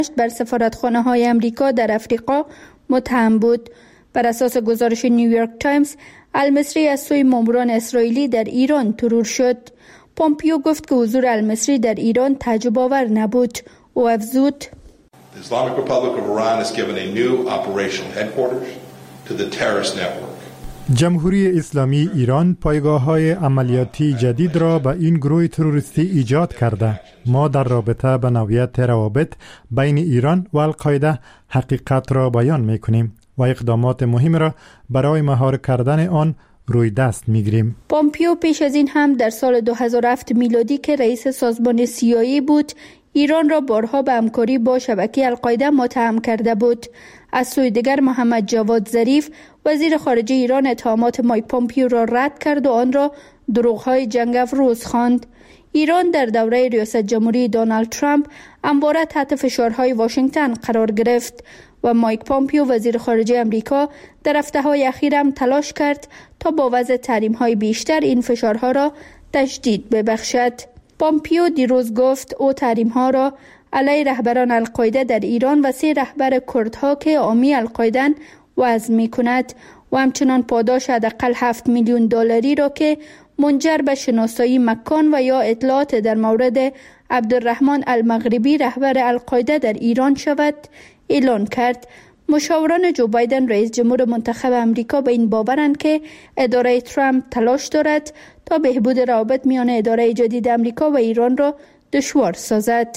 بر سفارتخانه‌های امریکا در افریقا متهم بود. بر اساس گزارش نیویورک تایمز، المصری از سوی ماموران اسرائیلی در ایران ترور شد. پومپیو گفت که حضور المصری در ایران تعجب آور نبود. او افزود: The Islamic Republic of Iran has given a new operational headquarters to the terrorist network. جمهوری اسلامی ایران پایگاه‌های عملیاتی جدید را به این گروه تروریستی ایجاد کرده. ما در رابطه به نوعیت روابط بین ایران و القاعده حقیقت را بیان می‌کنیم و اقدامات مهم را برای مهار کردن آن روی دست می‌گیریم. پومپیو پیش از این هم در سال 2007 میلادی که رئیس سازمان CIA بود، ایران را بارها به همکاری با شبکه القاعده متهم کرده بود. از سوی دیگر محمد جواد ظریف وزیر خارجه ایران اتهامات مایک پومپیو را رد کرد و آن را دروغ‌های جنگ افروز خواند. ایران در دوره ریاست جمهوری دونالد ترامپ همواره تحت فشارهای واشنگتن قرار گرفت و مایک پومپیو وزیر خارجه امریکا در هفته‌های اخیر هم تلاش کرد تا با وضع تحریم‌های بیشتر این فشارها را تشدید ببخشد. پومپیو دیروز گفت او تحریم‌ها را علیه رهبران القاعده در ایران و 3 رهبر کردها که حامی القاعده وضع می‌کند و همچنان پاداش حداقل $7 میلیون را که منجر به شناسایی مکان و یا اطلاعات در مورد عبدالرحمن المغربی رهبر القاعده در ایران شود اعلان کرد. مشاوران جو بایدن رئیس جمهور منتخب امریکا به این باورند که اداره ترامپ تلاش دارد تا بهبود روابط میان اداره جدید امریکا و ایران را دشوار سازد.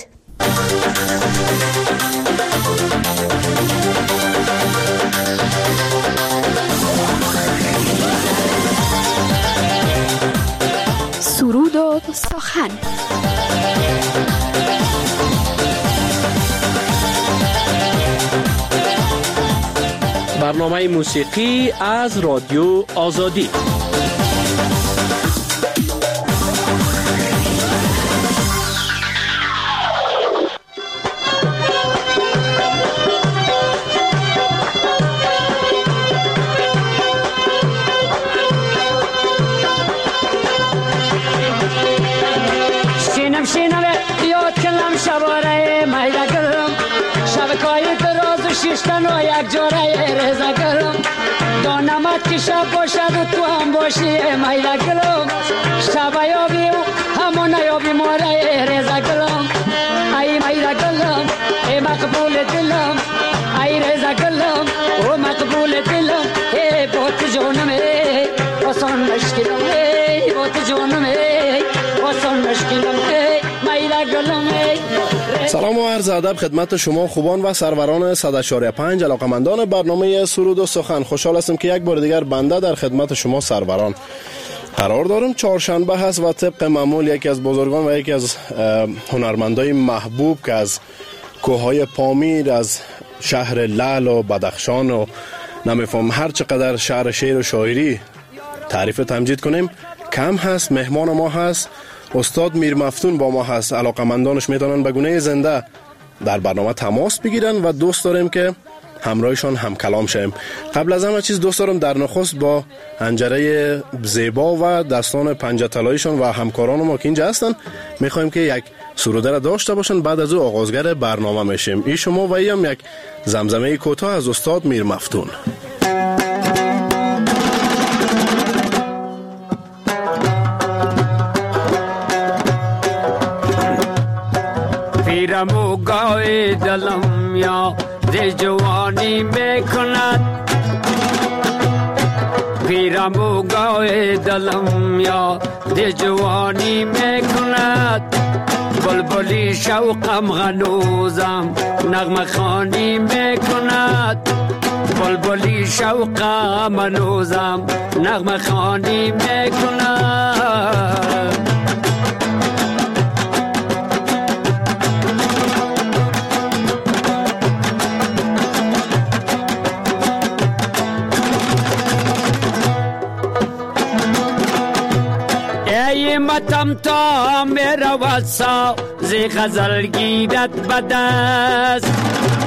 سرود و سخن. برنامه موسیقی از رادیو آزادی. شیشتن و یک جوره رزا گلم دانمت که شب باشد و تو هم باشی میلا گلم شب یابی و همون یابی ماره رزا گلم ای میلا گلم ای مقبول دلم ای رزا گلم و مقبول دلم ای بوت جونم ای واسون مشکلم ای بوت جونم ای واسون مشکلم ای میلا گلم ای. سلام و عرض ادب خدمت شما خوبان و سروران 100.5 علاقمندان برنامه سرود و سخن. خوشحال هستم که یک بار دیگر بنده در خدمت شما سروران قرار دارم. چهارشنبه هست و طبق معمول یکی از بزرگان و یکی از هنرمندای محبوب که از کوههای پامیر، از شهر لعل و بدخشان و نمیفهم هر چقدر شهر شعر و شاعری تعریف تمجید کنیم کم هست. مهمان ما هست استاد میر مفتون با ما هست. علاقمندانش میتونن به گونه زنده در برنامه تماس بگیرن و دوست داریم که همراهشان هم کلام شیم. قبل از همه چیز دوست دارم در نخست با حنجره زیبا و دستان پنجه طلاییشان و همکاران ما که اینجا هستن میخوایم که یک سروده را داشته باشن. بعد از او آغازگر برنامه میشیم. ای شما و ایم یک زمزمه کوتاه از استاد میر مفتون. پیرمو گاوی دلم یا دی جوانی میکند پیرمو گاوی دلم یا دی جوانی میکند بلبلی شوقم غنوزم نغمه خوانی میکند بلبلی شوقم غنوزم نغمه خوانی میکند متم تا میرا واسا زی غزل گیرد بدست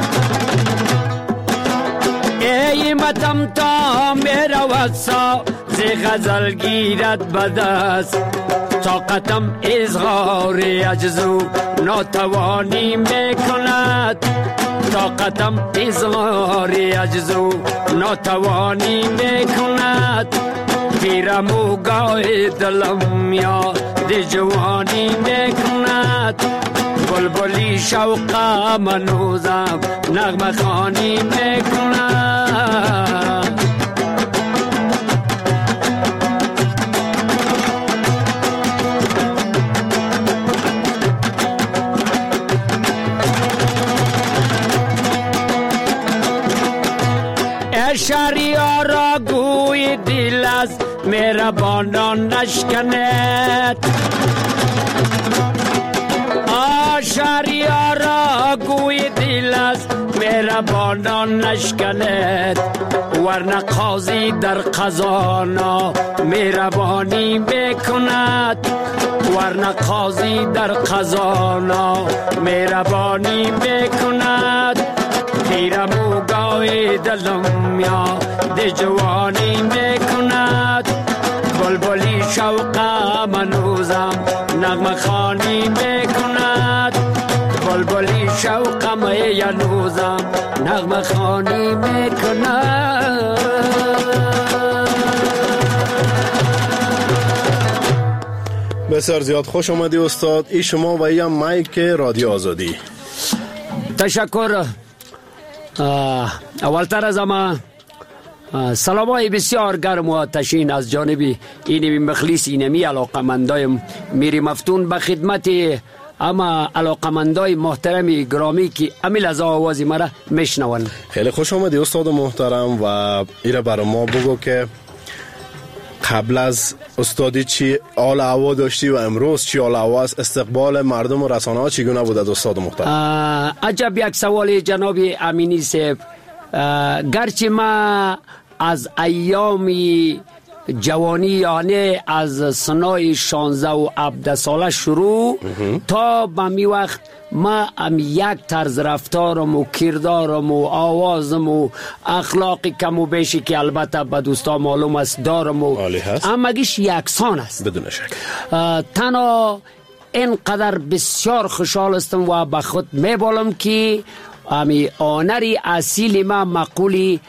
ای متم تا میرا واسا زی غزل گیرد بدست طاقتم اظهار عجز و ناتوانی میکند طاقتم اظهار عجز و ناتوانی میکند پیرم و گاه دلم یاد جوانی میکند بلبلی شوقم هنوزم نغمه خوانی میکند شهریارا گوی دل از مهربانان نشکند شهریارا گوی دل از مهربانان نشکند ورنه قاضی در قضانا مهربانی بکند ورنه قاضی در قضانا مهربانی بکند پیرم و گاه دلم یاد جوانی میکند بلبلی شوقم هنوزم نغمه خوانی میکند بلبلی شوقم هنوزم نغمه خوانی میکند. بسیار زیاد خوش آمدی استاد. ای شما و ای مایک رادیو آزادی. تشکر. اولتر از همه سلامای بسیار گرم و آتشین از جانب اینمی مخلص اینمی علاقمندای میری مفتون به خدمت اما علاقمندای محترم گرامی که امیل از آوازی مرا میشنون. خیلی خوش آمدی استاد محترم و ایره برای ما بگو که قبل از استادی چی حال هوا داشتی و امروز چی حال هوا است؟ استقبال مردم و رسانه ها چگونه بود از استاد محترم؟ عجب یک سوال جناب امینی صاحب. گرچه ما از ایامی جوانی یعنی از سنای 16 و 17 ساله شروع تا به می وقت ما یک طرز رفتارم و کردارم و آوازم و اخلاقی کم و بیشی که البته به دوستا معلوم است دارم و همگیش یکسان است بدون شک. تنها اینقدر بسیار خوشحال استم و به خود میبالم که امی آنری اصیل ما مقولی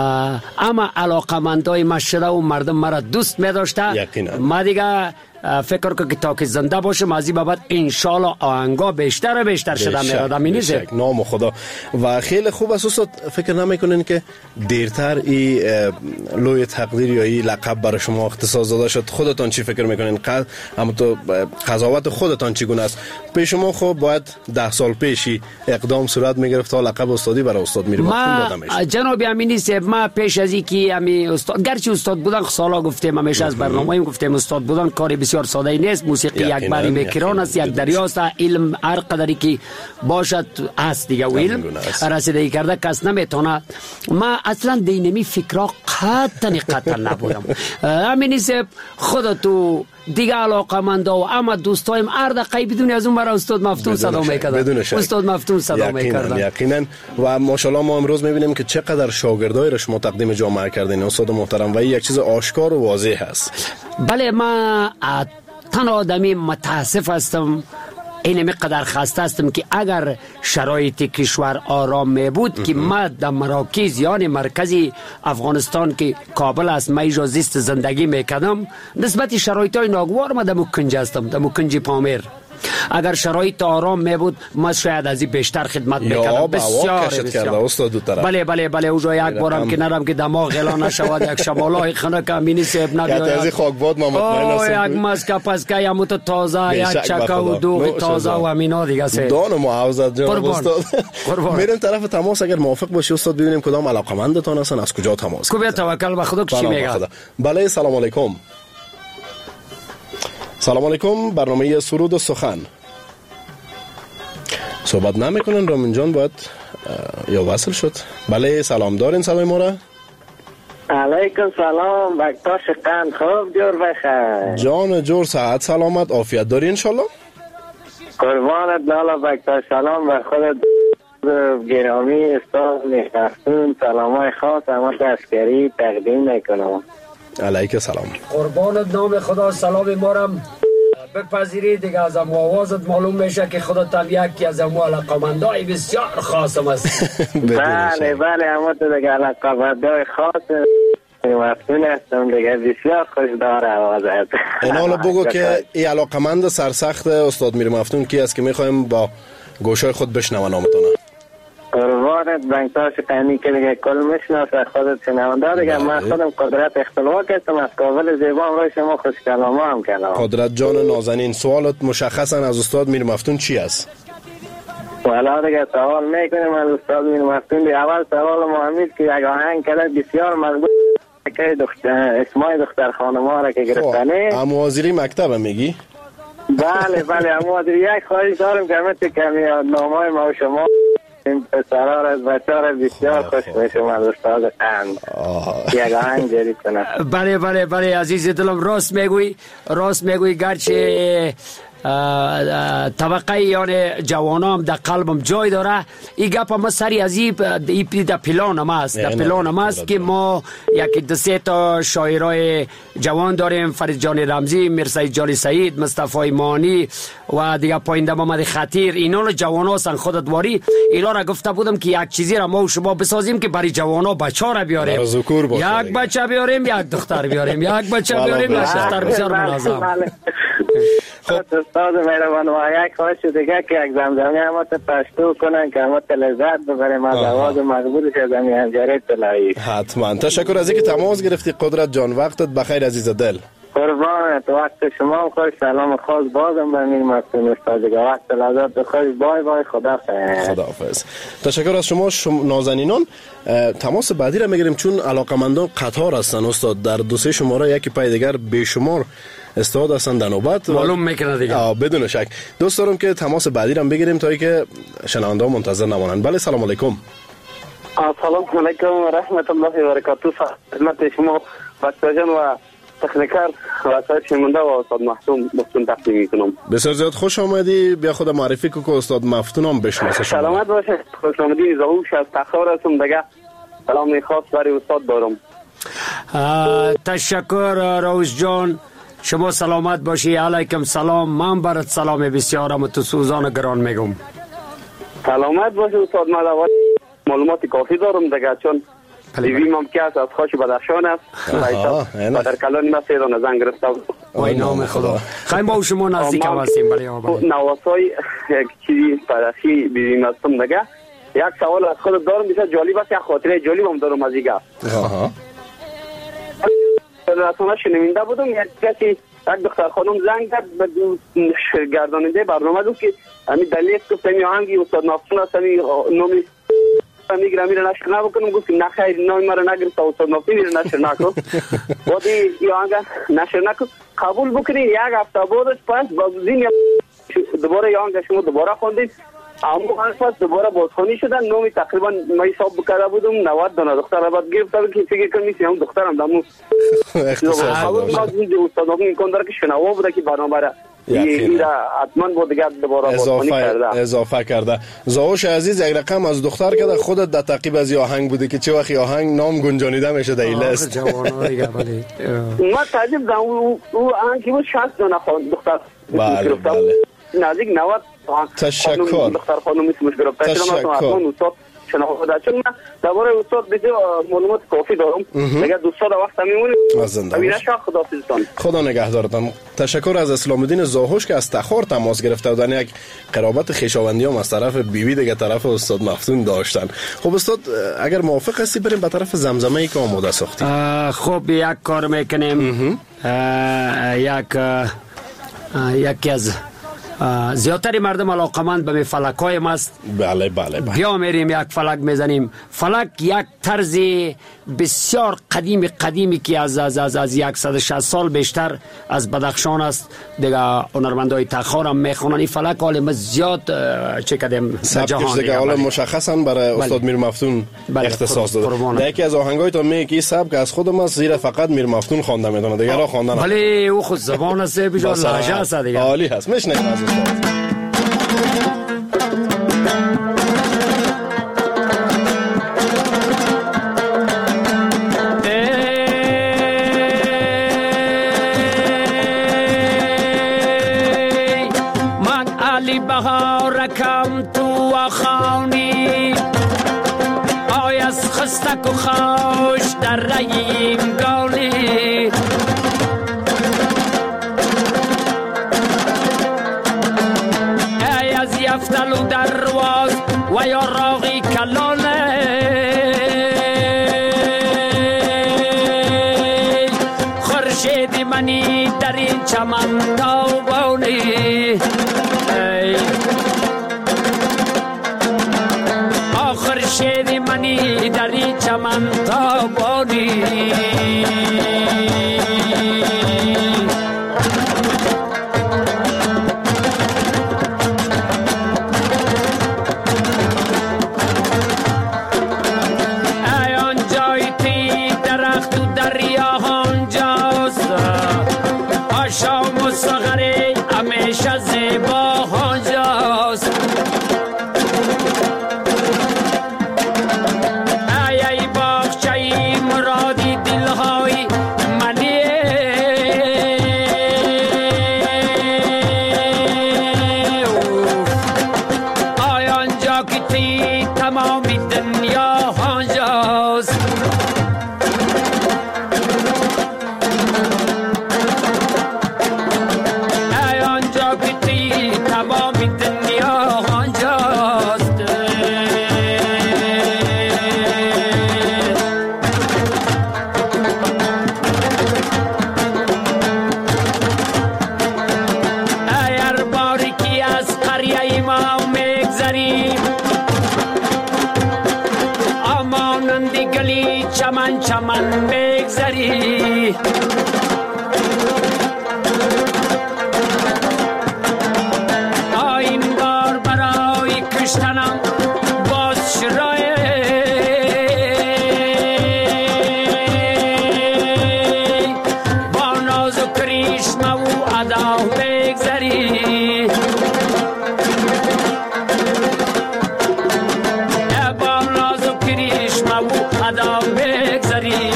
اما علاقمندای مشره و مردم مرا دوست می داشته. ما دیگه فکر که تا که زنده باشم از این بابت انشالله آهنگا بیشتر و بیشتر شده میرادم. این نیست نام خدا. و خیلی خوب است استاد. فکر نمیکنین که دیرتر این لوی تقدیر یا این لقب برای شما اختصاص داده شد؟ خودتان چی فکر میکنین؟ اما تو قضاوت خودتان چگونه است؟ پیش شما خب باید 10 سال پیشی اقدام صورت میگرفت تا لقب استادی برای استاد میره داده میشه. جناب امینی صاحب ما پیش از اینکه امی استاد گرچه استاد بودن سالا گفتیم همیشه از برنامه‌ایم گفتیم استاد بودن کاری بسیار ساده نیست. موسیقی یک باری میکران است، یک دریاست. علم هر قدری که باشد است دیگه و علم رسیدگی کرده کس نمیتونه. ما اصلا دینمی فکرها قطعا نبودم. همین صاحب خودتو دیگه علاقمنده و اما دوستایم هر دقیقه بدون از اون برای استاد مفتون صدا میکردن. استاد مفتون صدا میکردن. یقینا. و ماشاءالله ما امروز میبینیم که چقدر شاگردای رو شما تقدیم جامعه کردین استاد محترم و این یک چیز آشکار و واضح هست. بله ما تن آدمی متاسف هستم اینمی قدر خسته هستم که اگر شرایط کشور آرام می بود که ما در مراکز یعنی مرکزی افغانستان که کابل است ما ایجا زیست زندگی میکردم نسبت شرایط های ناگوار ما در مکنج هستم در مکنج پامیر. اگر شرایط آرام می بود ما شاید از این بیشتر خدمت میکردم. بسیار بله اوجا یک بارم که نرم که دماغ غلا نشود یک شمالای خنک امینی صاحب نگوید از خاکباد ما مطمئن هستم یک مسکه پسکه یموت تازه یک چکه و دوغ تازه و امینا دیگه سه دان معاوضت جناب استاد. میریم طرف تماس. اگر موافق باشی استاد ببینیم کدام علاقمندتان هستن از کجا تماس کو. توکل به خدا. چی میگه؟ بله سلام علیکم. سلام علیکم. برنامه سرود و سخن صحبت نمیکنن رامین جان باید یا وصل شد. بله سلام دارین صدای ما را؟ علیکم سلام. وقتا شقن خوب جور بخیر جان جور صحت سلامت عافیت داری انشالله. قربانت لالا. وقتا سلام به خودت گرامی استاد مفتون. سلامای خاص اما دستگری تقدیم میکنم. علیک سلام. قربانت نام خدا. سلام مارم بپذیرید دیگه. از امو آوازت معلوم میشه که خودت هم یکی از امو علاقمندای بسیار خاصم است. بله بله، اما تو دیگه علاقمندای خاص مفتون هستم دیگه. بسیار خوش داره آوازت. اینالا بگو که این علاقمند سرسخت استاد میر مفتون کی است که میخوایم با گوشای خود بشنوان نامتونه؟ قربانت بنگتاش قنی که دیگه کل میشناسه خودت شنونده دیگه. من خودم قدرت اختلاق هستم از کابل زیبا. امروز شما خوش کلام هم کلام. قدرت جان نازنین، سوالت مشخصا از استاد میر مفتون چی است؟ والا دیگه سوال میکنیم از استاد میر مفتون. دی اول سوال مهمید که یک آهنگ کرده بسیار مقبول که اسمای دختر خانما را که گرفتنه. اموازیری مکتب میگی؟ بله بله، اموازیری. یک خواهش دارم که همه کمی نامای ما و شما این پسرها را از بچه ها را بسیار خوش میشم از استاد قند یک آهنگ جاری کنه. بله بله بله عزیز دلم، راست میگوی گرچه طبقه یعنی جوانا هم در قلبم جای داره. این گپ ما سری از این در پلانم است که ما یکی دو سه تا شاعرای جوان داریم. فرید جان رمزی، میرسعید جان سعید، مصطفی مانی و دیگه پاینده محمد خطیر. اینا جوانا هستن. خودت واری اینا را گفته بودم که یک چیزی را ما و شما بسازیم که برای جوانا بچه را بیاریم. یک بچه بیاریم، یک دختر بیاریم، یک بچه بیاریم، یک دختر. بسیار منظم. خب استاد مهربان، و یک خواهش دیگه که یک زمزمه همات پشتو کنن که همات لذت ببریم از آواز مقبولش از همی هنجره طلایی. حتما. تشکر از اینکه تماس گرفتی قدرت جان. وقتت بخیر عزیز دل. قربانت، وقت شما هم خوش. سلام خاص بازم به میر مفتون استاد دیگه. وقت لذت خوش. بای بای. خداحافظ. تشکر از شما نازنینان. تماس بعدی را میگیریم چون علاقمندان قطار هستن استاد. در دو سه شماره یکی پای دیگر بیشمار استاد هستن در نوبت. معلوم میکنه دیگه. بدون شک. دوست دارم که تماس بعدی را بگیریم تا اینکه شنونده ها منتظر نمانند. بله سلام علیکم. سلام علیکم و رحمت الله و برکاته. خدمت شما بچه جان و تکنیکر و سایر شنونده و استاد مفتون بستون تقدیم میکنم. بسیار زیاد خوش آمدی. بیا خود معرفی که استاد مفتون هم بشناسه. سلامت باشه. خوش آمدی. زهوش از تخار هستم دیگه. سلام خاص برای استاد دارم. تشکر روز جان. شما سلامت باشی. علیکم سلام. من برات سلام بسیارم و تو سوزان گران میگم. سلامت باشه استاد. من معلومات کافی دارم دیگه چون بیویم هم که از خاش بدخشان است و در کلان ما سه دانه زن گرفته بود. وای نام خدا. خیلی با شما نزدیک هم هستیم. برای نواسای یک چیزی پدخی بیویم هستم دیگه. یک سوال از خود دارم بسیار جالب است. یک خاطره جالب هم دارم از دیگه. رسانه شنونده بودم یک کسی یک دختر خانم زنگ کرد به گرداننده برنامه دو که همین دلیل گفت همین آهنگی استاد مفتون است همین نامی میگیرم میره نشر نبکنم. گفت نه خیر نامی مرا نگرفت استاد مفتون میره نشر نکن. بعدی این آهنگ نشر نکن قبول بکنی. یک هفته بعدش پس بازدین دوباره این آهنگ شما دوباره خوندید. اما پس دوباره بازخوانی شدن. نامی تقریبا ما حساب بکرده بودم 90 دانه دختر را بعد گرفته بود که فکر کنم میشه هم دخترم دمو قبول ما استاد مفتون امکان داره که شنوا بوده که برنامه را این را حتما با دیگر دوباره بازخوانی کرده اضافه کرده. زاوش عزیز یک رقم از دختر کرده. خودت در تعقیب از این آهنگ بوده که چه وقتی آهنگ نام گنجانیده میشه در این لیست. ما تعجب دارم او آهنگ که بود 60 دانه دختر بله نزدیک 90 تشکر دختر خانم اسمش گرفته. تشکر. شناخته چون من درباره استاد بسیار معلومات کافی دارم. اگر دوستا در وقت میمونیم امینه شاه خداحافظتان. خدا نگهدارتان. تشکر از اسلام الدین زاهوش که از تخار تماس گرفته بودن. یک قرابت خویشاوندی هم از طرف بیوی دیگه طرف استاد مفتون داشتن. خب استاد اگر موافق هستی بریم به طرف زمزمه ای که آماده ساختی. خب یک کار میکنیم. یکی از زیادتری مردم علاقمند به فلکای ماست. بله بیا میریم یک فلک میزنیم. فلک یک طرز بسیار قدیمی که از 160 سال بیشتر از بدخشان است دیگه. هنرمندای تخار هم میخونن این فلک. حال زیاد چه کردیم جهان دیگه. حالا مشخصا برای استاد میر مفتون اختصاص داده. یکی از آهنگای تو میگه که سبک از خودم است زیرا فقط میر مفتون خوانده میدونه دیگه را خواندن. ولی او خود زبان است بجور لهجه است دیگه. عالی هست. میشنیم از استاد. سک و خوش در ریم گالی ای از یفتل و درواز و یا راغی کلانه خورشید منی در این چمن تابانی خورشید منی در این چمن تابانی ای آنجای تی درخت و دریا آنجاست آشام و سغره همیشه زیبا آنجاست تمامی دنیا آنجاست ای آنجا که تی تمامی دنیا آنجاست ای هر باری که از قریه ما میگذریم مانندی گلی چمن چمن بگذری این بار برای کشتنم باز شرای با ناز و کریشمه و ادا بگذری ادا بگذری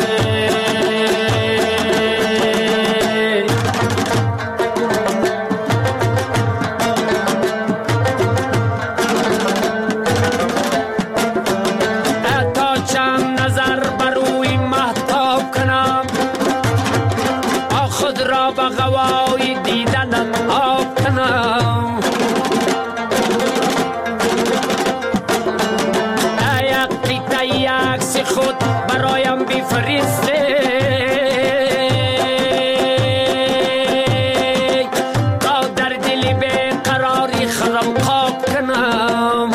تا چند نظر بر روی مهتاب کنم خود را به غوای دیدنم آب کنم عکس خود برایم بفرسته تا در دل بیقراری خودم خواب کنم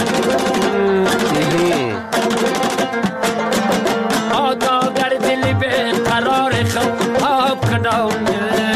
تا در دل بیقراری خودم خواب کنم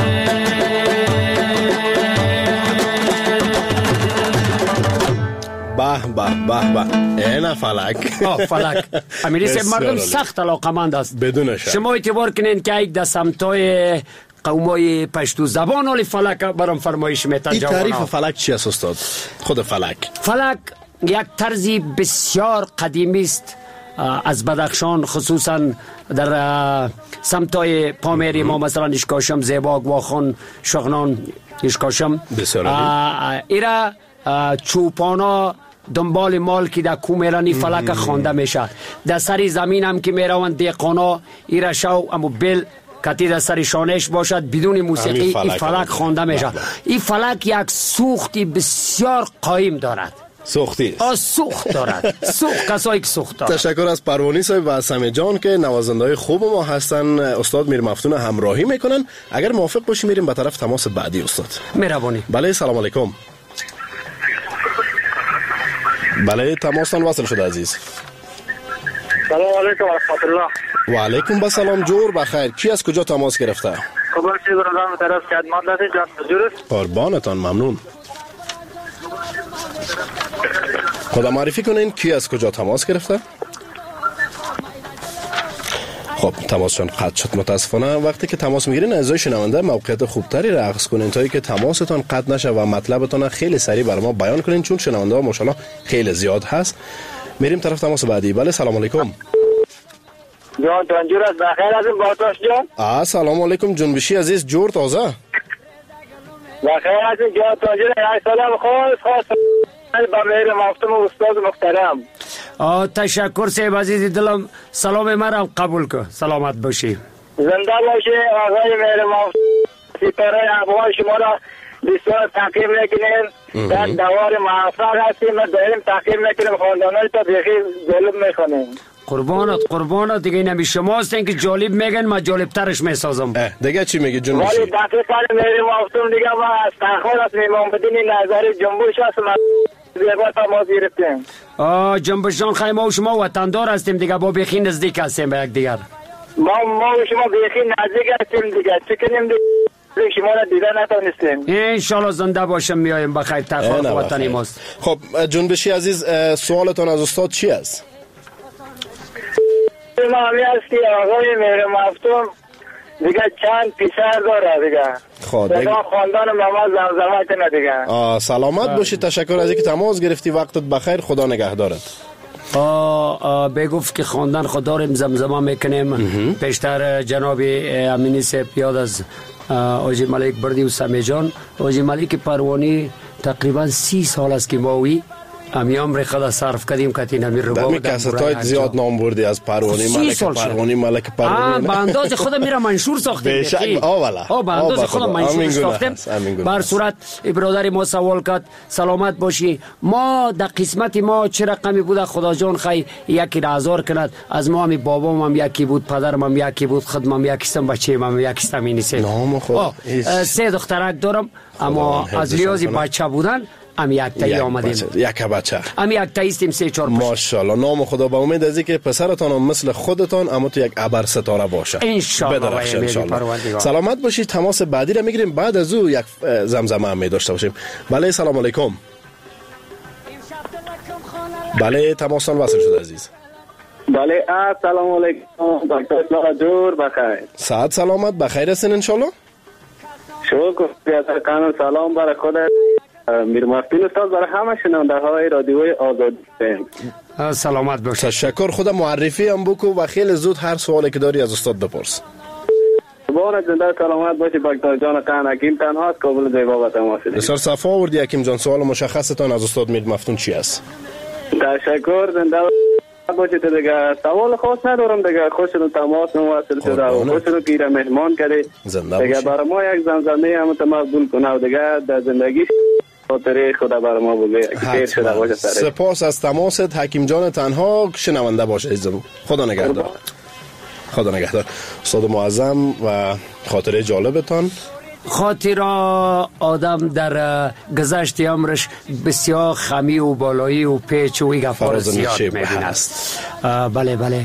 به اینا فلک فلک امیری مردم سخت علاقمند است بدون شک شما اعتبار کنین که یک دسمتای قومای پشتو زبان ولی فلک برام فرمایش میتن این تعریف فلک چی است استاد؟ خود فلک یک طرزی بسیار قدیمی است از بدخشان خصوصا در سمتای پامیری ما مثلا اشکاشم زیبا گواخان شغنان اشکاشم ایرا چوپانا دنبال مال که در کو میرانی فلک خوانده میشه در سری زمین هم که میروند دیقانا ایرا شو امو بل کتی در سری شانش باشد بدون موسیقی این فلک خوانده میشه این فلک یک سوختی بسیار قایم دارد سوختی سوخت دارد سوخت کسایی که سوخت دارد. تشکر از پروانی صاحب و سمی جان که نوازنده خوب ما هستن. استاد میر مفتون همراهی میکنن. اگر موافق باشی میریم به طرف تماس بعدی استاد. مهربانی. بله سلام علیکم. بله تماستان وصل شده عزیز. سلام علیکم و رحمت الله. و علیکم السلام جور بخیر. کی از کجا تماس گرفته؟ خبر چی برادرم طرف خدمت داشتی جان حضور. قربانتان ممنون. خدا معرفی کنین کی از کجا تماس گرفته؟ خب تماسشون قطع شد متاسفانه. وقتی که تماس میگیرین اعضای شنونده موقعیت خوبتری را اخذ کنین تا اینکه تماستان قطع نشه و مطلبتون خیلی سریع برای ما بیان کنین چون شنونده ها ماشاءالله خیلی زیاد هست. میریم طرف تماس بعدی. بله سلام علیکم. جان تنجور از بخیر هستیم باتاش جان. سلام علیکم جنبشی عزیز جور تازه. بخیر هستیم جان تنجور. یک سلام خاص با مهر مفتون و استاد محترم. تشکر صاحب عزیز دلم، سلام مرا قبول کن. سلامت باشی. زنده باشی آقای مهربان. ستاره افغان شما را بسیار تقدیم میکنیم. در دوار موفق هستیم و داریم تقدیم میکنیم. خواندانای تا بیخی جالب میخونیم. قربانت دیگه نمی شما هستین که جالب میگن، ما جالب ترش میسازم. دیگه چی میگی جنبشی؟ ولی دقیقا میریم افتون دیگه ما از تخور از میمان بدین نظری جنبش هستم زیبا تماس گرفتیم. جنبش جان خیلی ما و شما وطندار هستیم دیگه، با بیخی نزدیک هستیم به یک دیگر. ما و شما بیخی نزدیک هستیم دیگه، چه کنیم دیگه شما را دیده نتونستیم. انشالله زنده باشم میایم بخیر. تخور وطنی ماست. خب جنبشی عزیز، سوالتان از استاد چی است؟ ما همی است که آقای مهر مفتون دیگه چند پسر داره دیگه. خب دیگه خاندان ماما زمزمه کنه دیگه. سلامت باشی. تشکر از اینکه تماس گرفتی. وقتت بخیر. خدا نگهدارت. بگفت که خاندان خدا رو زمزمه میکنیم. پیشتر جناب امینی صاحب یاد از آجی ملک بردی و سمی جان. آجی ملک پروانی تقریبا 30 سال است که ماوی امیام رخدا صرف کردیم که این امیر رو در می کساتای زیاد نام بردی از پروانی ملک پروانی با انداز خود میره منشور ساختیم. با انداز خود منشور ساختیم. بر صورت برادر ما سوال کرد سلامت باشی، ما در قسمت ما چه رقمی بود؟ خدا جان خی یکی را هزار کند. از ما همی بابام هم یکی بود، پدرم هم یکی بود، خودم هم یکیستم، بچه‌ام هم یکیستم. اینی سه دخترک دارم، اما از لیازی بچه بودن هم یک تایی آمدیم. یک بچه هم یک تاییستیم 3-4 ماشاءالله. نام خدا. با امید از اینکه پسرتان هم مثل خودتان اما تو یک ابر ستاره باشه انشالله. سلامت باشید. تماس بعدی را میگیریم، بعد از او یک زمزمه هم می داشته باشیم. بله سلام علیکم. بله تماسان وصل شد عزیز. بله سلام علیکم دکتر اصلاح جور بخیر. سعد سلامت بخیر هستین انشالله. شکر. قانون سلام برای خود میر مفتون استاد، برای همه شنونده های رادیوی آزادی. سلامت باش. تشکر. خود معرفی هم بکو و خیلی زود هر سوالی که داری از استاد بپرس. بارا زنده سلامت باشی دکتر جان قن حکیم تنها است قابل جواب و تماس. بسیار صفا آوردی حکیم جان. سوال مشخصتان از استاد میر مفتون چی است؟ تشکر. زنده باشید دیگه. سوال خاص ندارم دیگه. خوشتون تماس مواصل شده و خوشتون که مهمان کردید دیگه. برای ما یک زمزمه هم مقبول کنه و دیگه در زندگی خاطره خدا برای ما بگه خیر شده باشه. سپاس از تماست حکیم جان تنها. شنونده باشه عزیزم. خدا نگهدار. خدا نگهدار. استاد معظم و خاطره جالبتان. خاطر آدم در گذشت عمرش بسیار خمی و بالایی و پیچ و گفار زیاد میبینه. بله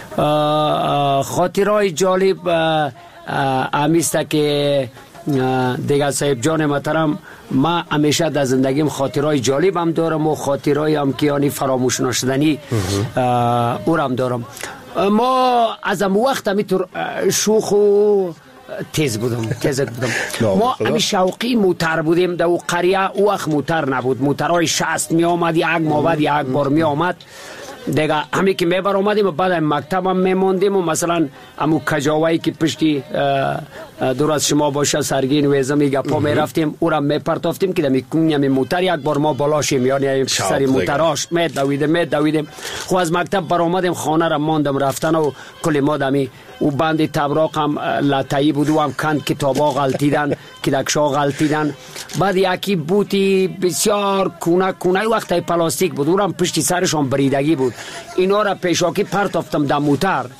خاطرهای جالب همیسته که دیگه صاحب جان محترم، ما همیشه در زندگیم خاطرهای جالب هم دارم و خاطرهای هم که یعنی فراموش نشدنی او هم دارم. ما از ام وقت همیتور شوخ و تیز بودم. ما همی شوقی موتر بودیم. در قریه او وقت موتر نبود. موترهای 60 می آمد، یک ماه یک بار می آمد دیگه. همی که می بر آمدیم و بعد مکتب هم می موندیم و مثلا همو کجاوایی که پشتی دور از شما باشه سرگین ویزمی گپا می رفتیم او را می پرتافتیم که دمی کنیم موتر یک بار ما بالاشیم، یعنی سری موتراش می دویدیم. خو از مکتب بر آمدیم خانه را ماندم رفتن و کلی ما دمی او بند تبراق هم لطایی بود و هم کند کتابا غلطیدن کدکشا غلطیدن. بعد یکی بوتی بسیار کونه وقتی پلاستیک بود او را پشتی سرشان بریدگی بود. اینا را پیشاکی پرتافتم در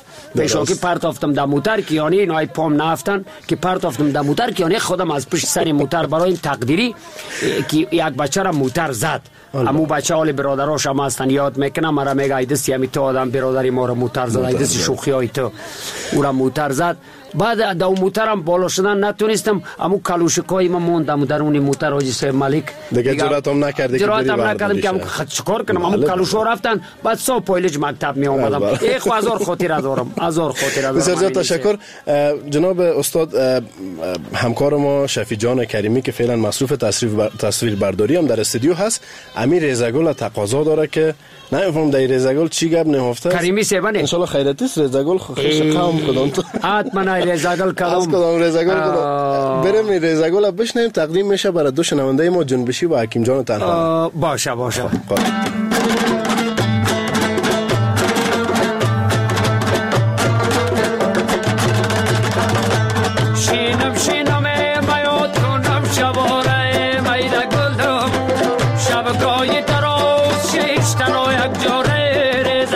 موتر که یعنی اینای پام نفتن که پرتافتم در موتر که یعنی خودم از پشت سر موتر برای این تقدیری که یک بچه را موتر زد. امو بچه حال برادراش هم هستن یاد میکنم مرا میگه ایدستی همی تو آدم برادری ما را موتر زد، ایدستی شوخی های تو او را موتر زد. بعد دو موترم بالا شدن نتونستم، امو کلوشکای ما موندم در اون موتر حاجی صاحب ملک دیگه جراتم نکردم که چیکار کنم. امو کلوشو رفتن بعد صبح پایلج مکتب می اومدم. یک هزار خاطره دارم. بسیار تشکر. جناب استاد همکار ما شفیع جان کریمی که فعلا مصروف تصویر برداری هم در استودیو هست، امیر رضاگل تقاضا داره که نمیفهم در رضاگل چی گپ نهفته کریمی سیبانه ان شاء الله خیرت است. رضاگل خیش قوم کدام تو حتما رضاگل کدام بریم رضاگل بشنیم. تقدیم میشه برای دو شنونده ما جنبشی و حکیم جان تنها. باشه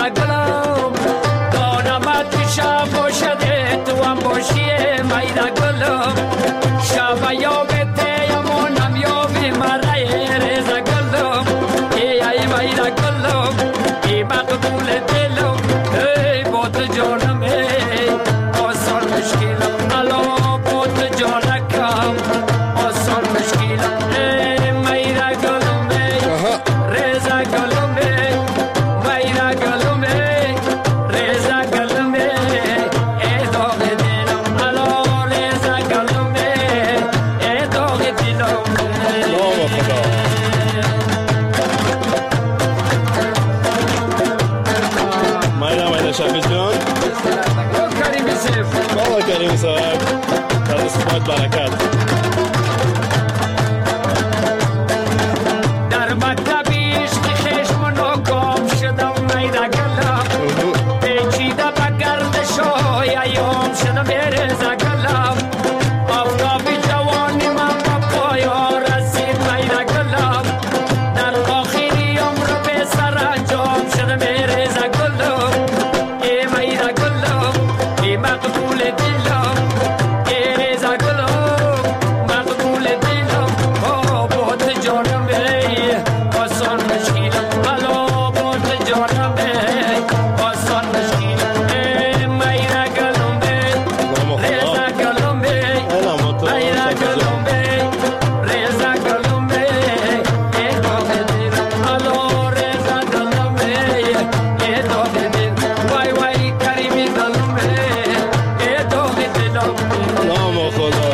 رضا گلم دانمت که شب باشده تو هم باشی میرا گلم شب یابته یمونم یابی مرای رضا گلم ای میرا گلم ای مقبول دلم ای بود جانم ای آسان مشکلم الا بود جانکم آسان مشکلم ای میرا گلم ای رضا گلم ای میرا گلم ای رضا گلم ای داغ دلم الا رضا گلم ای داغ دلم میرا شفیع جان کریمی سیف بابا کریمی صاحب در استفاد برکت در مکتب عشق خشم ناکام شدم میرا گلم پیچیده به گردشای ایام شدم رضا گلم آفتاب جوانی من به پایان رسید میرا گلم در آخری عمر به سرانجام شدم رضا گلم ای میرا گلم ای مقبول دلم ای رضا گلم مقبول دلم بود جانم ای آسان مشکلم الا بود جانم ای آسان مشکلم ای میرا گلم ای رضا گلم ای میرا گلم ای رضا گلم ای داغ دلم الا رضا گلم ای داغ دلم وای وای کریمی گلم ای داغ دلم نام خدا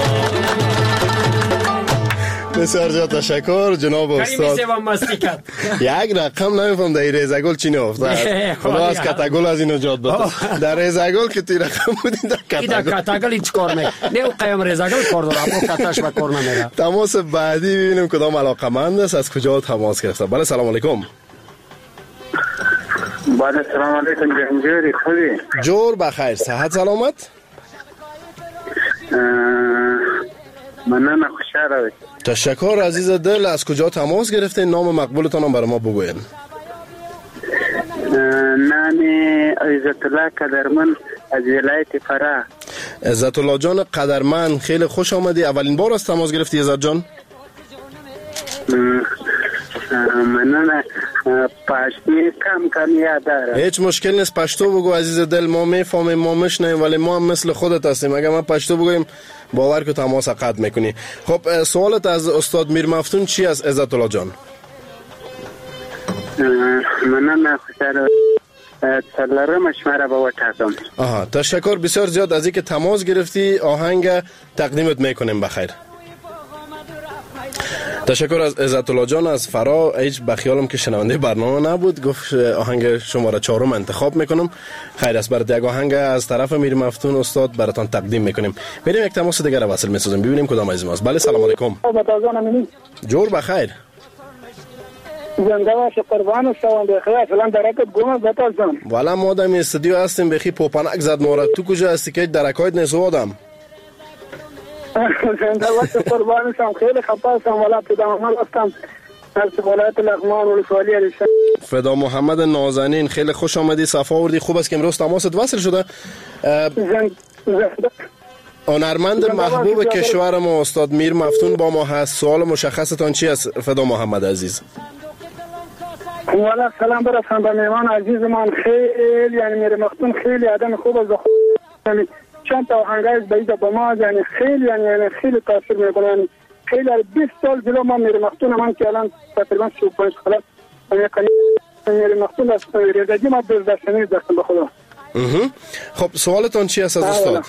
بسیار زیاد تشکر جناب کریمی استاد سیوان مستی کرد. یک رقم نمیفهم در رضا گل چی نافتاد خدا از کتگل از این نجات بده در رضا گل که تی رقم بودین در ای در کتگل کتاگل هیچ کار نه نه قیم رزاگل کار داره اما کتاش با کار نمیره. تماس بعدی ببینیم کدام علاقمند است از کجا تماس گرفته. بله سلام علیکم. بله سلام علیکم جنجوری خوبی جور بخیر صحت سلامت. مننه خوشحال تشکر عزیز دل. از کجا تماس گرفتین؟ نام مقبولتان هم برای ما بگوین. نام عزت الله قدرمن از ولایت فراه. عزت الله جان قدرمن خیلی خوش آمدی. اولین بار است تماس گرفتی عزت جان؟ مننه پشتی کم یاد داره. هیچ مشکل نیست پشتو بگو عزیز دل. ما میفهمیم ما میشنویم ولی ما هم مثل خودت هستیم. اگه ما پشتو بگویم باور که تماس قطع میکنی. خب سوالت از استاد میر مفتون چی است عزت الله جان؟ مننه خوشحال سلام شما با وطن. آها تشکر بسیار زیاد از اینکه تماس گرفتی. آهنگ تقدیمت میکنیم بخیر. تشکر از عزت الله جان از فرا. هیچ بخیالم که شنونده برنامه نبود گفت آهنگ شماره 4 انتخاب میکنم. خیر است برات یک آهنگ از طرف میر مفتون استاد براتون تقدیم میکنیم. بریم یک تماس دیگر را وصل میسازیم ببینیم کدام از ماست. بله سلام علیکم. جور بخیر. زنده باش قربان شوم بخیر فلان درکت گم بتازم. والا ما در استودیو هستیم بخی پوپانک زد نورا. تو کجا هستی که درکایت نسوادم؟ زنده باش قربان شوم خیلی خفاسم والا پیدامال هستم از ولایت لغمان ولسوالی علیشان. فدا محمد نازنین خیلی خوش آمدی. صفا آوردی. خوب است که امروز تماست وصل شده. هنرمند محبوب کشور ما استاد میر مفتون با ما هست. سوال مشخصتان چی است فدا محمد عزیز؟ والا سلام برسان به میهمان عزیزمان. خیلی یعنی میر مفتون خیلی آدم خوب است. یعنی چند تا آهنگای بعید با ما یعنی خیلی یعنی خیلی تاثیر میکنه. یعنی خیلی 20 سال جلو ما میر مفتون من که الان تقریبا 35 سال میر مفتون است. رضایی ما دردشنی داشتم به خدا. خب سوالتان چی است از استاد؟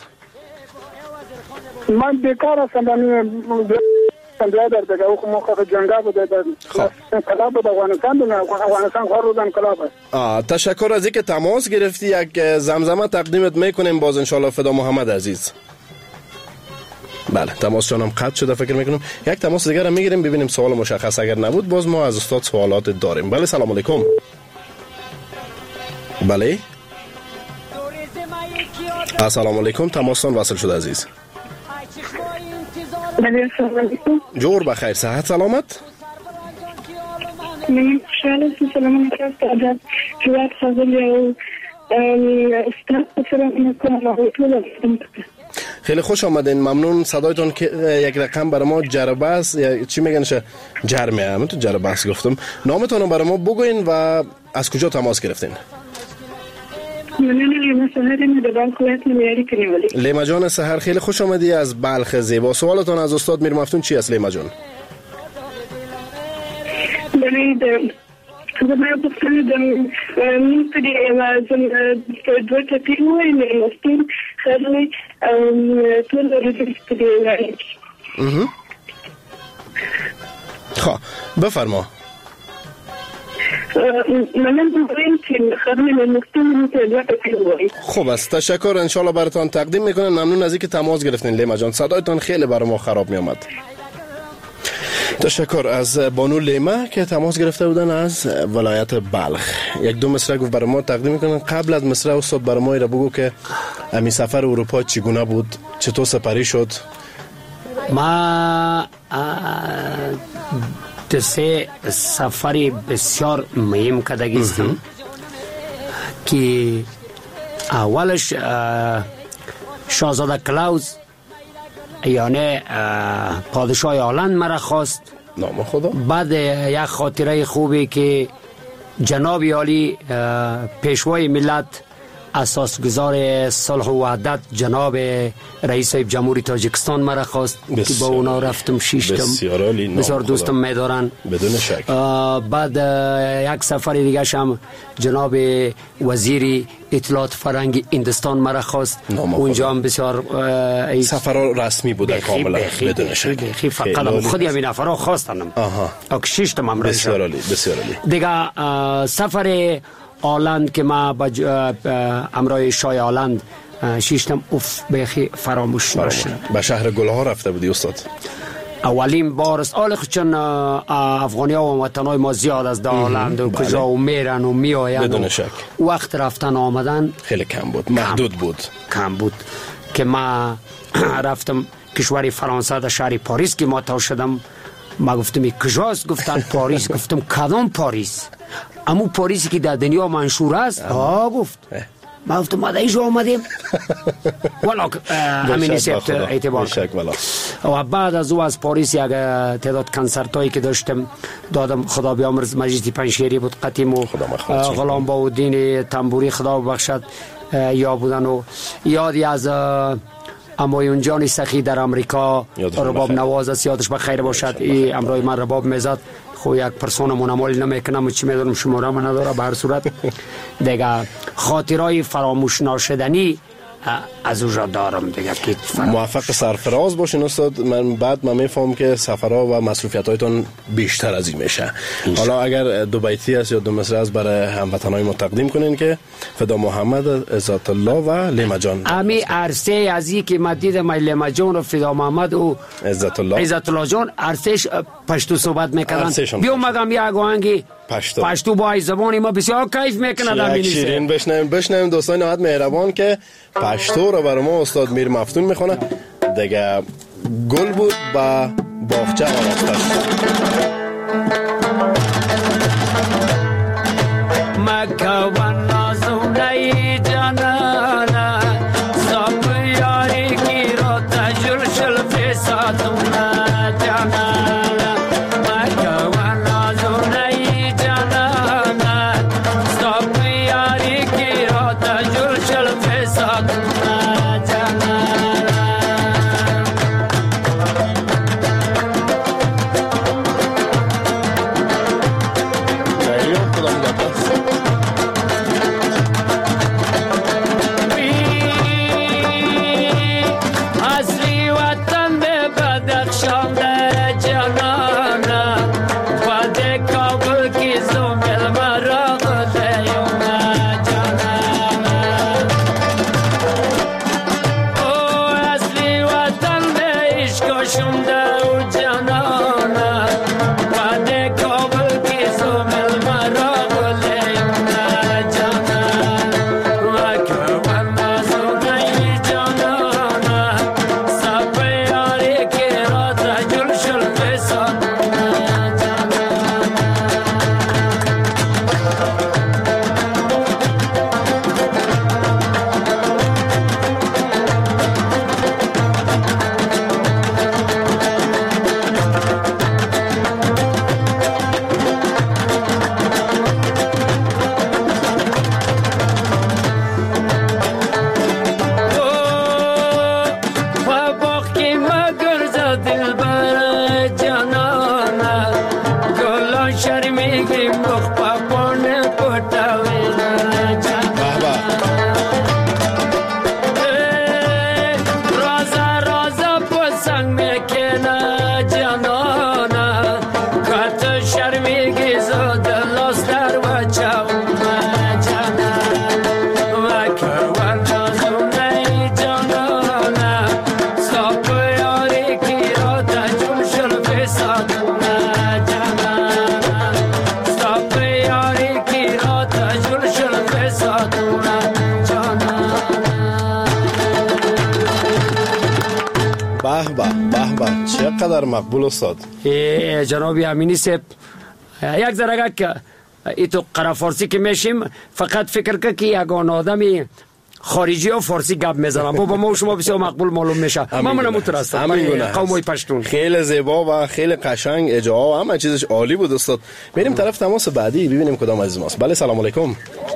من بیکار هستم در دیگه او موقع جنگا بوده در کلاب بود افغانستان خور روزن کلاب است. تشکر از اینکه تماس گرفتی. یک زمزمه تقدیمت میکنیم باز انشالله فدا محمد عزیز. بله تماس جانم قطع شده فکر میکنم. یک تماس دیگر هم میگیریم ببینیم سوال مشخص اگر نبود باز ما از استاد سوالات داریم. بله سلام علیکم. بله السلام علیکم. تماستان وصل شده عزیز. جور بخیر صحت سلامت. من خوشحال هستم. سلام علیکم. جواب خواهی و استاد بسرم میکنم و طول خیلی خوش آمدین. ممنون. صدایتون که یک رقم برای ما جربه است یا چی میگنشه جرمه، من تو جربه است گفتم. نامتون رو برای ما بگوین و از کجا تماس گرفتین؟ لیما جان سحر، خیلی خوش آمدی از بلخ زیبا. سوالتون از استاد میر مفتون چی است لیما جان؟ زما بخښنه د موږ په دې دوه ټپي وویل مستیم خرلي او ټول ورځې په دې وایي. خب بفرما. من بگویم که خرلي مستیم په دوه ټپي وایي. خوب است، تشکر. انشالله براتون تقدیم میکنم. ممنون از اینکه تماس گرفتین لیما جان. صدایتون خیلی برای ما خراب میامد. تشکر از بانو لیما که تماس گرفته بودن از ولایت بلخ. یک دو مصرع گفت برای ما تقدیم میکنن. قبل از مصرع استاد برای ما را بگو که امی سفر اروپا چگونه بود، چطور سپری شد؟ ما سه سفری بسیار مهم کردگیستم که اولش شاهزاده کلاوز یعنی پادشاه هلند مرا خواست. نام خدا. بعد یک خاطره خوبی که جناب عالی پیشوای ملت اساسگزار صلح و وحدت جناب رئیس جمهوری تاجیکستان مرا خواست که با اونا رفتم شیشتم. بسیار دوستم میدارن بدون شک. بعد یک سفر دیگه هم جناب وزیر اطلاعات فرهنگی هندوستان مرا خواست. اونجا هم بسیار سفر رسمی بوده کاملا بدون شک. خیلی فقط خودی همین نفرها خواستم. شیشتم هم بسیار عالی بسیار عالی. دیگه سفر هلند که ما با امرای شاه هلند شیشتم بخی فراموش نشد. به شهر گلها رفته بودی استاد؟ اولین بار است. چون افغانی ها و وطن های ما زیاد از هلند و کجا و میرن و میآین بدون شک. وقت رفتن آمدن خیلی کم بود، محدود بود. کم بود که ما رفتم کشور فرانسه در شهر پاریس که ما تا شدم. ما گفتم کجاست؟ گفتن پاریس. گفتم کدام پاریس؟ امو پاریسی که در دنیا منشور است. گفت ما گفتم ما در اینجا آمدیم. والا همین نیست اعتبار کرد. و بعد از او از پاریس یک تعداد کنسرت هایی که داشتم دادم. خدا بیامرز مجلس پنجشیری بود قدیم و غلام باودین تنبوری خدا ببخشد یا بودن و یادی از امایون جان سخی در امریکا رباب نواز است، یادش بخیر باشد. این امرای من رباب میزد. خو یک پرسون منعمل نمیکنم چی میدونم شماره من نداره. به هر صورت دیگه خاطرهای فراموش ناشدنی از اونجا دارم دیگه. موفق سرفراز باشین استاد. من میفهم که سفرها و مسئولیت‌هایتون بیشتر از این میشه. حالا اگر دو بیتی است یا دو مصرع است برای هموطنای ما تقدیم کنین که فدا محمد عزت الله و لیما جان. امی عرصه از این که من دیدم لیما جان و فدا محمد و عزت الله جان عرصهش پشتو صحبت میکردن. بیو مگم یک آهنگی پشتو با ای زبانی ما بسیار کیف میکنه. یک شیرین بشنویم دوستان نهایت مهربان که پشتو رو برای ما استاد میر مفتون میخونه دیگه. گل بود با باغچه آراسته مکه و نازونه جانانا صاحب یاری کی رو تجل شل فسادونا جانانا مکه و نازونه جانانا صاحب یاری کی رو تجل شل فسادونا جانانا. ساتونه جانانه. به به به به، چقدر مقبول استاد. جناب امینی صاحب، یک ذره که ایتو قرا فارسی که میشیم فقط فکر که یگان آدمی خارجی ها فارسی گپ میزنم با ما و شما بسیار مقبول معلوم میشه. من مترسم قومای پشتون. خیلی زیبا و خیلی قشنگ، اجرا و همه چیزش عالی بود استاد. بریم طرف تماس بعدی ببینیم کدام عزیز ماست. بله سلام علیکم.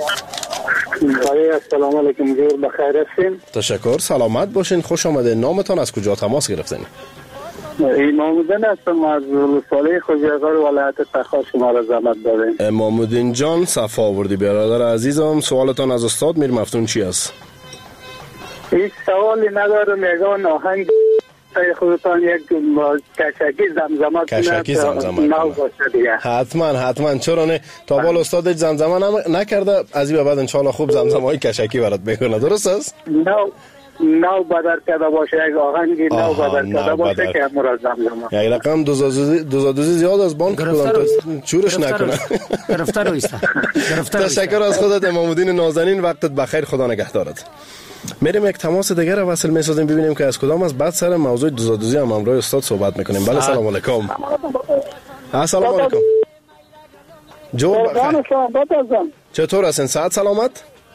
السلام علیکم، جور بخیر هستین؟ تشکر، سلامت باشین، خوش آمدین. نامتان از کجا تماس گرفتین؟ امام‌الدین هستم از ولسوالی خوجی‌آزار ولایت تخار. شما را زحمت دادین. امام‌الدین جان صفا آوردی برادر عزیزم. سوالتان از استاد میر مفتون چی است؟ هیچ سوالی ندارم، یگان آهنگ خودتان یک کشکی زمزمه نو باشه دیگه. حتما چرا نه، تا بال استاد هیچ زمزمه نکرده، از این بعد ان شاء الله خوب زمزمه های کشکی برات میکنه. درست است؟ نو بدر کرده باشه، یک آهنگی نو بدر کرده باشه که همون را زمزمه. یک رقم دوزادوزی زیاد از بانک کدام چورش نکنه. گرفتار اویسته. تشکر از خودت امام‌الدین نازنین، وقتت بخیر، خدا نگهدارت. میریم یک تماس دیگر رو وصل میسازیم ببینیم که از کدام از بعد سر موضوع دوزادوزی هم امروز استاد صحبت میکنیم. بله سلام علیکم. السلام علیکم. جو چطور هستین؟ صحت سلامت؟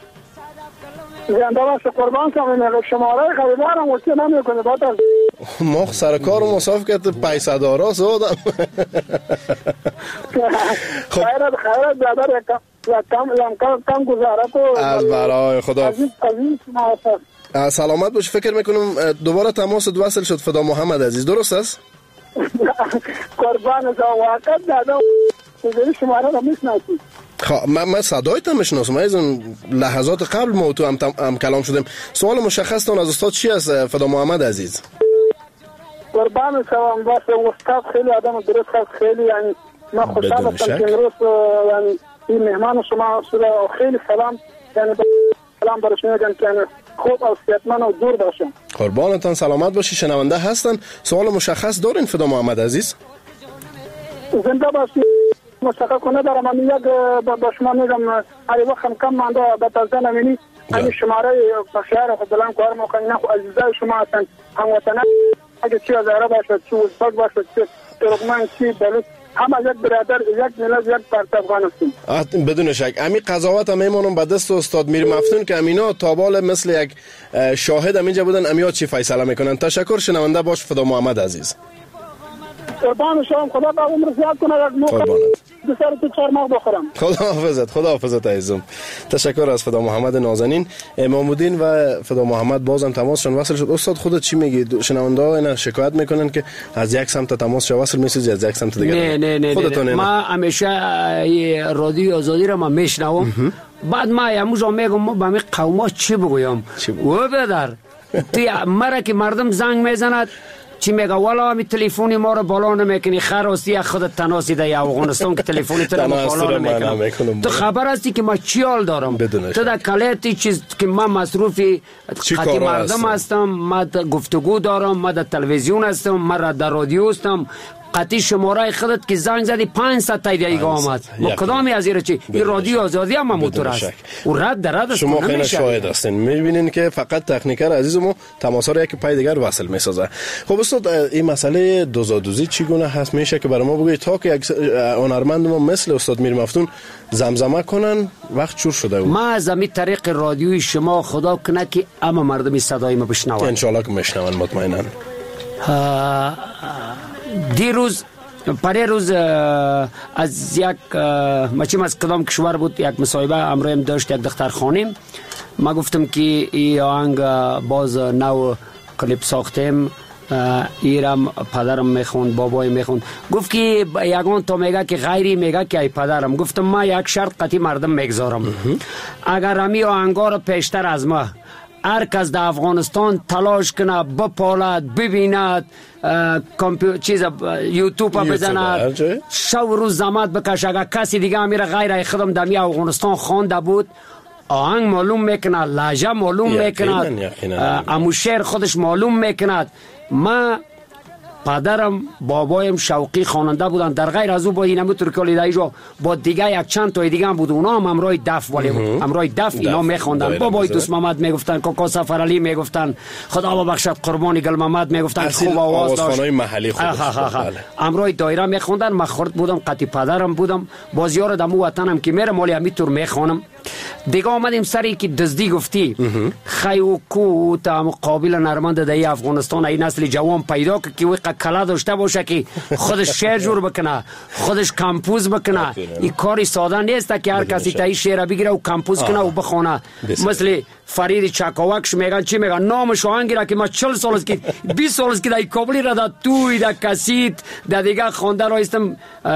زنده باش، قربان شما. شماره خریدارم واسه نمیکنه باطل. ما سر کار مصاف کرد پیسه دارا سودم. خیرت برادر، کم گزاره کو از برای خدا. سلامت باش. فکر میکنم دوباره تماس وصل شد. فدا محمد عزیز، درست است؟ قربان واقعا دادا شماره رو میشناسید؟ من صدایت هم میشناسم. از اون لحظات قبل ما تو هم کلام شدیم. سوال مشخص تون از استاد چی است فدا محمد عزیز؟ قربان شما باشه، استاد خیلی آدم درست است، خیلی یعنی ما خوشحال هستم که امروز یعنی این مهمان شما شده. خیلی سلام، یعنی سلام برای شما میگم که خوب و صحتمند و دور باشین. قربانتان، سلامت باشی. شنونده هستن. سوال مشخص دارین فدا محمد عزیز؟ زنده باشی. مشخص کنه دارم. من یک با شما میگم هر وقت کم مانده به تازه نمینی همین شماره شهر خودلان کار میکنین. خو عزیزای شما هستن، هموطنان. اگه چی از عرب باشد، چی ازبک باشد، چی ترکمن، چی بلوچ، همه یک برادر، یک ملت، یک پرت افغان هستیم. بدون شک. امی قضاوت هم میمونم به دست استاد میر مفتون که امینا تابال مثل یک شاهد اینجا بودن. امیا چی فیصله میکنن. تشکر. شنونده باش فدا محمد عزیز. قربان شما، خدا با عمر زیاد کنه. بسر تو 4 ماه بخورم. خدا حافظت عزیزم. تشکر از فدا محمد نازنین. امام‌الدین و فدا محمد بازم تماسشون وصل شد. استاد خودت چی میگی؟ شنونده ها اینا شکایت میکنن که از یک سمت تماس وصل میشه از یک سمت دیگه. نه. ما همیشه رادیو آزادی رو ما میشنوم. بعد ما امروز میگم ما به می قوما چی بگویم؟ و بدر تی مرا که مردم زنگ میزند چی میگه والا می تلفنی ما رو بالا نمیکنی، خراستی خودت تناسی در افغانستان که تلفنی تو رو بالا نمیکنم. تو خبر هستی که ما چی حال دارم؟ تو در کلیتی چیز که من مصروفی خطی مردم هستم، ما گفتگو دارم، ما در تلویزیون هستم، ما در رادیو هستم. قطعی شماره خودت که زنگ زدی 500 تا دیگه آمد. ما کدامی از اینا چی؟ این رادیو آزادی هم موتور است. و رد شما خیلی شاهد هستین. میبینین که فقت تکنیکر عزیزمو تماسا رو یک پای دیگر وصل میسازه. خب استاد این مسئله دوزادوزی چگونه هست؟ میشه که برای ما بگید تا که یک هنرمند ما مثل استاد میر مفتون زمزمه کنن وقت چور شده بود. ما از همین طریق رادیوی شما خدا کنه که اما مردمی صدای ما بشنون. ان شاء الله که میشنون مطمئنا. دیروز پریروز از یک مچیم از کدام کشور بود یک مصاحبه امروز داشت یک دخترخانه. ما گفتم که این آهنگ باز نو کلیپ ساختیم، ایرم پدرم میخوند، بابای میخوند. گفت که یگان تا میگه که غیری میگه که ای پدرم. گفتم ما یک شرط قطعی مردم میگذارم، اگر همی آهنگا رو پیشتر از ما هر کس در افغانستان تلاش کنه بپالد ببیند، یوتیوب بزند، شب روز زحمت بکشه، اگر کسی دیگه میره غیر خودم دمی افغانستان خوانده بود آهنگ معلوم میکنه، لهجه معلوم میکنه، امو شعر خودش معلوم میکند. ما پدرم بابایم شوقی خواننده بودن. در غیر از او با اینم ترکالی دایجو با دیگه یک چند تا دیگه هم بود، اونا هم امرای دف ولی امرای دف اینا میخوندن. بابای دوست محمد میگفتن، کاکا سفر علی میگفتن، خدا ببخشد قربانی گل محمد میگفتن، خوب آواز داشت. آوازخوانای محلی خودش. امرای دایره میخوندن. من خرد بودم، قطی پدرم بودم. بازیار دمو وطنم که میره مالی همینطور میخوانم. دیگه آمدیم سری که دزدی گفتی خیو کو تا مقابل نرمند دای افغانستان این نسل جوان پیدا که وی کلا داشته باشه که خودش شعر جور بکنه، خودش کمپوز بکنه. این کاری ساده نیست که هر کسی تای شعر بگیره و کمپوز کنه و بخونه. مثل فرید چکاوکش میگن چی میگن، نامش آهنگیره که ما 40 سال است که 20 سال است که دای کابلی را دا توی دا کسیت دا دیگه خونده را استم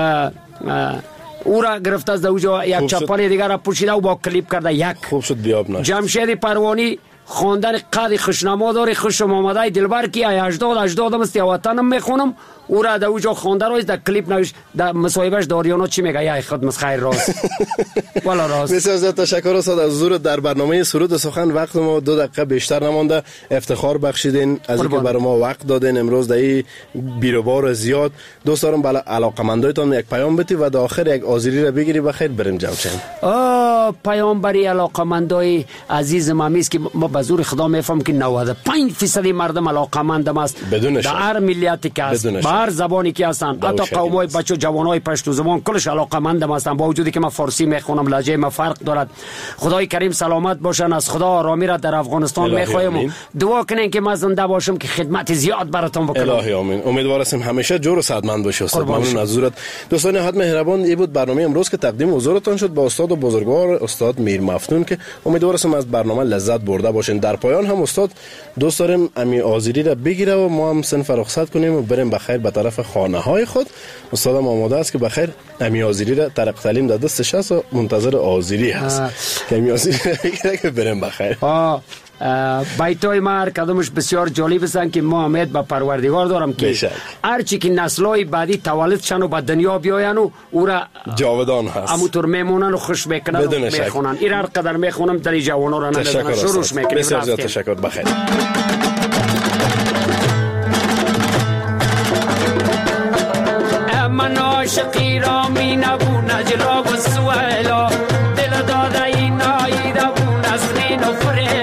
او را گرفته از اوجا یک چپالی دیگر را پوشیده و با کلیپ کرده. یک خوب شد بیاب نشد. جمشید پروانی خواندن قد خوشنما داره، خوشم آمده دلبر کی 80 مستی وطنم میخونم. او را در اوجا خوانده روز در کلیپ نوش در مصاحبهش داریانا چی میگه، یا خود مسخیر راست والا راست. بسیار زیاد تشکر استاد از حضور در برنامه سرود سخن. وقت ما 2 دقیقه بیشتر نمانده. افتخار بخشیدین از اینکه برای ما وقت دادین امروز در این بیروبار زیاد. دوست دارم بالا علاقمندایتان یک پیام بدی و در آخر یک آذری را بگیری بخیر بریم جمشید. پیام برای علاقمندای عزیزم است که ما به زور خدا میفهم که 95% مردم علاقمند است در هر ملیتی که است، هر زبانی که هستن، حتی قومای بچو جوانای پشتو زبان کلش علاقمند هستن. با وجودی که من فارسی میخونم لهجه ما فرق دارد. خدای کریم سلامت باشن. از خدا آرامی را در افغانستان میخوایم. دعا کنین که من زنده باشم که خدمت زیاد براتون بکنم. الهی آمین. امیدوار هستیم همیشه جور و صحتمند باشی استاد. ممنون از حضورت. دوستان حد مهربان، این بود برنامه امروز که تقدیم حضورتان شد با استاد و بزرگوار استاد میر مفتون که امیدوار هستم از برنامه لذت برده باشین. در پایان هم استاد دوست داریم امی آذری را بگیره و ما هم صنف رخصت کنیم و بریم بخیر به طرف خانه های خود. استادم آماده است که بخیر امی آذری را طرق تعلیم در دستش است و منتظر آذری هست که امی آذری را بگیره که بریم بخیر. بیتای ما کدومش بسیار جالب است که ما امید به پروردگار دارم که هر چی که نسل‌های بعدی تولد شن و به دنیا بیاین و او را جاودان هست همونطور میمونن و خوش میکنن و میخونن. این هر قدر میخونم در جوانان را نمیدونن شروعش میکنیم. بسیار زیاد تشکر. بخیر. من عاشقی را می نبو نجلا و سویلا دل داده این آیده بو نسرین و فریلا